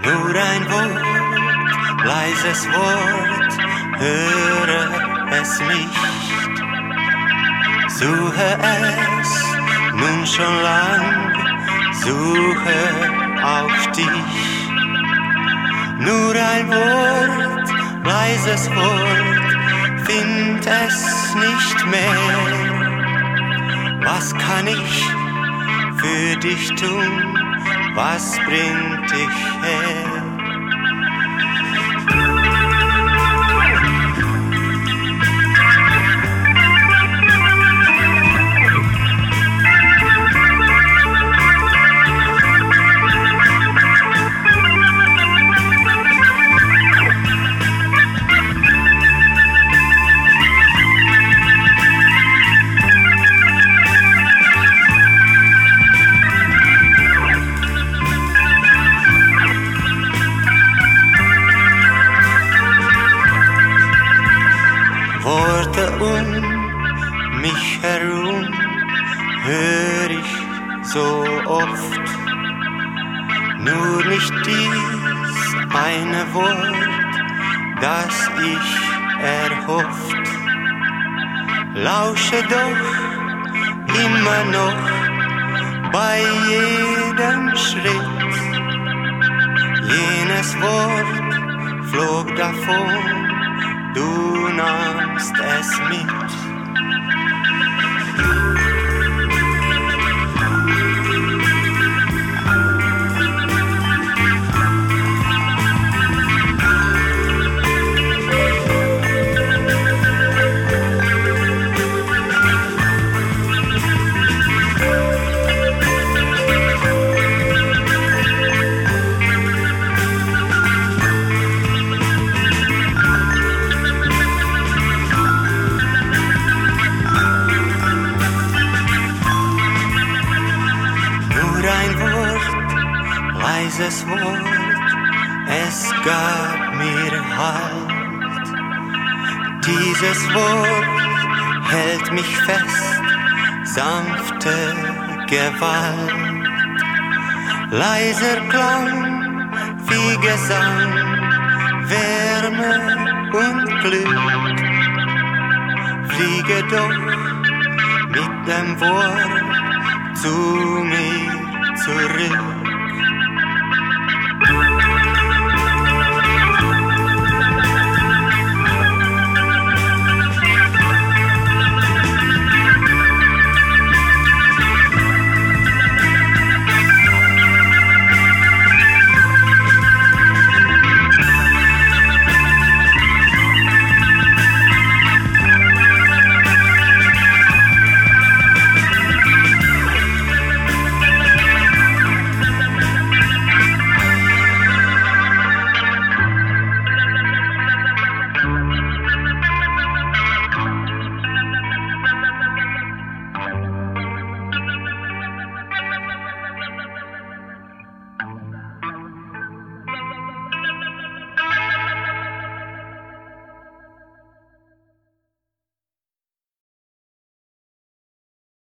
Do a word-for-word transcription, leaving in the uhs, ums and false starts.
Nur ein Wort, leises Wort, höre es nicht. Suche es nun schon lang, suche auf dich. Nur ein Wort, leises Wort, find es nicht mehr. Was kann ich für dich tun? Was bringt dich her? Worte um mich herum hör ich so oft, nur nicht dies eine Wort, das ich erhofft. Lausche doch immer noch bei jedem Schritt, jenes Wort flog davon, du nahmst es mit. Leises Wort, es gab mir Halt. Dieses Wort hält mich fest, sanfte Gewalt. Leiser Klang wie Gesang, Wärme und Glück. Fliege doch mit dem Wort zu mir zurück.